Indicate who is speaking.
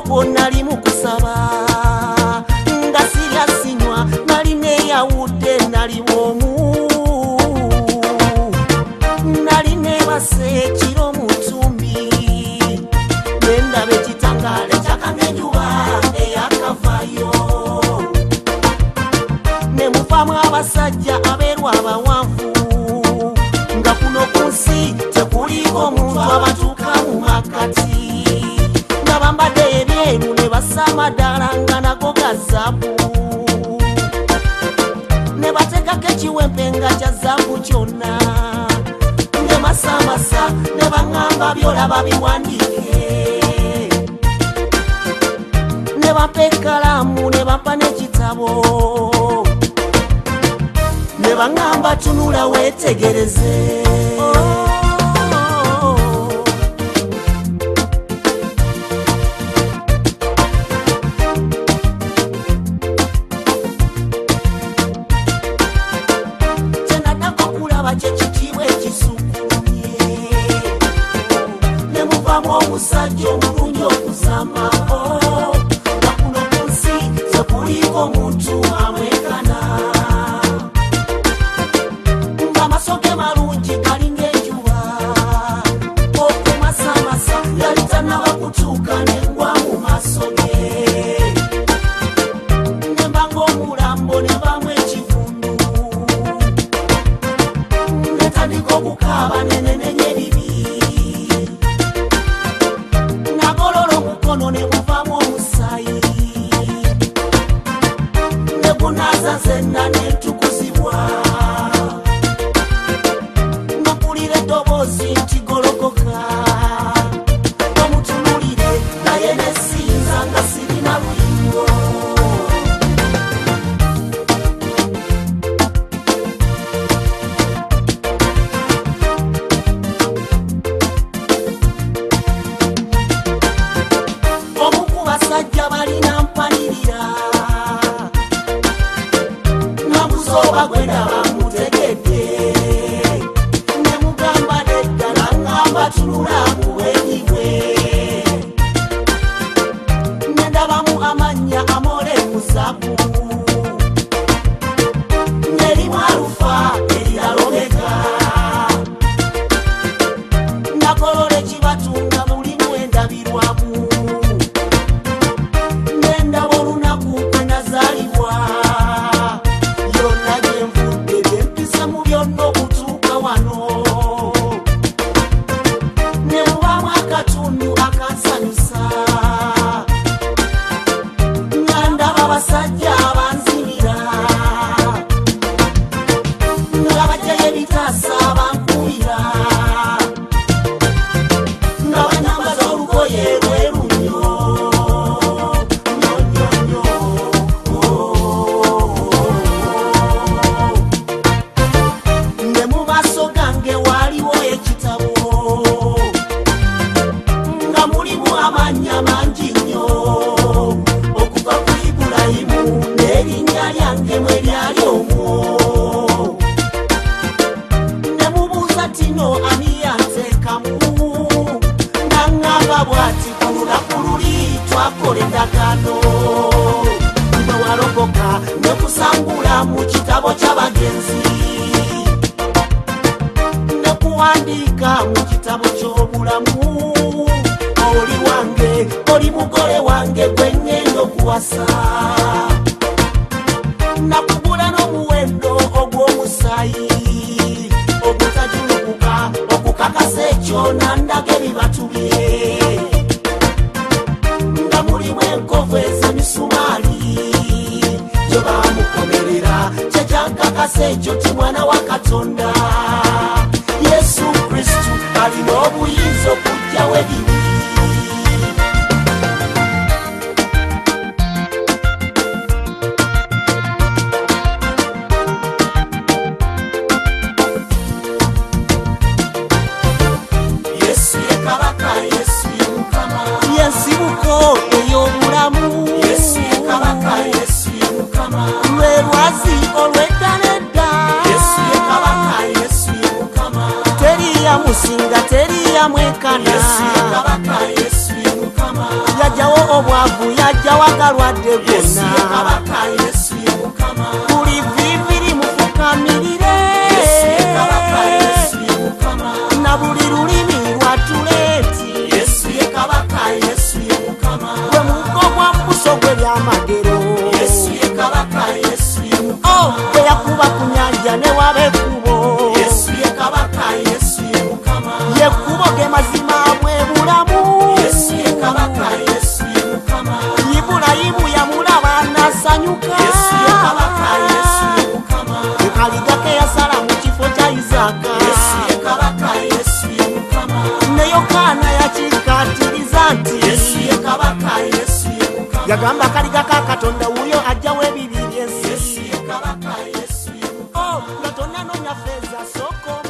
Speaker 1: okwo nali mukusaba nga sirya sinywa nali neyawudde nali bwomu nali nebase ekiro mutumbi nendaba ekitangale kyakamenjuba eyakavayo nemuvamu abasajja abeerwa abawanvu nga kuno ku nsi tekuliko omuntu abatuuka mu makati nga bambadde ebyeru ne bassa amadala nga nago ga zaabu ne bateekako ekiwempe nga kya zaabu kyonna ne masamasa ne baŋŋamba byolaba biwandiike ne bampa ekkalaamu ne bampa n'ekitabo ne baŋŋamba tunula weetegereze kyenaddako okulaba kyekitiibwa ekisukulumye ne muvamu omusajja omulungi okuzama nga kuno ku nsi tekuliko omuntu amwekana ng'amasoge malungi galinga enjuba okumasamasa yali tannaba kutuuka nengwa mu maaso ge ne mba ng'omulambo ne mbamu ekivundu netandika okukaaba nenenenya ebibi nagolola omukono ne muvamu omusaayi ne gunaaza zenna nentukuzibwa nampulira eddoboozi nti golokoka omutunulire naye nesinza nga sirina luyingo omu ku basajja balina mpanirira nabuza oba gwe ndaba mutegedde ne mugamba nedda naŋŋamba tunula muwenyi bwe ne ndabamu amannya amole muzabu n'erimu alufa erirala omega nagolola ekibatunga mulimu endabirwamu nendaba olunaku kwe nazaalibwa yonna gye nvudde byempise mu byonna okutuuka wano ne mubamu akatundu akansanyusa nga ndaba abasajja abanzibira nga bajjayo ebitaasa abankuira nga banyambaza olugoye lweru nnyo nnyo ne mu maaso gange waaliwo ekitabo nga mulimu amannya mangi nnyo okuva ku Ibulayimu n'erinnya lyange mwe lyali omwo ne mubuuza tino ani yanteekamu naŋŋamba bw'ati ku lunaku luli twakola endagaano bwe walokoka ne kusangula mu kitabo ky'abagenzi ne kuwandiika mu kitabo ky'obulamu oli wange oli mugole wange gwe nnyenda okuwasa nakugula n'omuwendo ogw'omusaayi ogutajulukuka okukakasa ekyo nandaga ebibatu bye nga mulimu enkovu ez'emisumaali gye baamukomerera kyekyankakasa ekyo ti mwana wa Katonda Yesu Kristu alina obuyinza okuggyawo ebibi Yesu ye kabaka Yesu ye mukama yensibuko ey'obulamu Yesu ye kabaka Yesu ye mukama lwe lwazi olw'edda n'edda Yesu ye kabaka Yesu ye mukama teriya musinga teriya mwekana Yesu ye kabaka Yesu ye mukama yajjawo obwavu yajja wagalwadde
Speaker 2: Yesu ye
Speaker 1: gonna
Speaker 2: kabaka, Yesu ye mukama.
Speaker 1: buli viviri mufukamirire
Speaker 2: Yesu ye kabaka, Yesu ye mukama.
Speaker 1: na buli lulimi lwatule nti
Speaker 2: Yesu ye kabaka, Yesu ye mukama.
Speaker 1: gwe mugo gwa mbuso gwe byamagero
Speaker 2: Yesu ye kabaka, Yesu ye mukama.
Speaker 1: bwe yakuba ku nyanja ne waba ekkubo
Speaker 2: Yesu ye kabaka, Yesu ye mukama.
Speaker 1: yekkubo ge mazima bwe bulamu
Speaker 2: Yesu ye kabaka, Yesu ye mukama.
Speaker 1: Ibulayimu yamulaba n'asanyuka
Speaker 2: Yesu ye kabaka, Yesu ye mukama.
Speaker 1: ekaliga ke yasala mu kifo kya Isaaka
Speaker 2: Yesu ye kabaka, Yesu ye mukama.
Speaker 1: ne Yokaana yakikkaatiriza nti
Speaker 2: Yesu ye kabaka, Yesu ye mukama.
Speaker 1: yagamba akaliga ka Katonda wuyo ajjawo ebibiri ensi
Speaker 2: Yesu ye kabaka, Yesu ye mukama.
Speaker 1: nga tonnanoonya feeza soko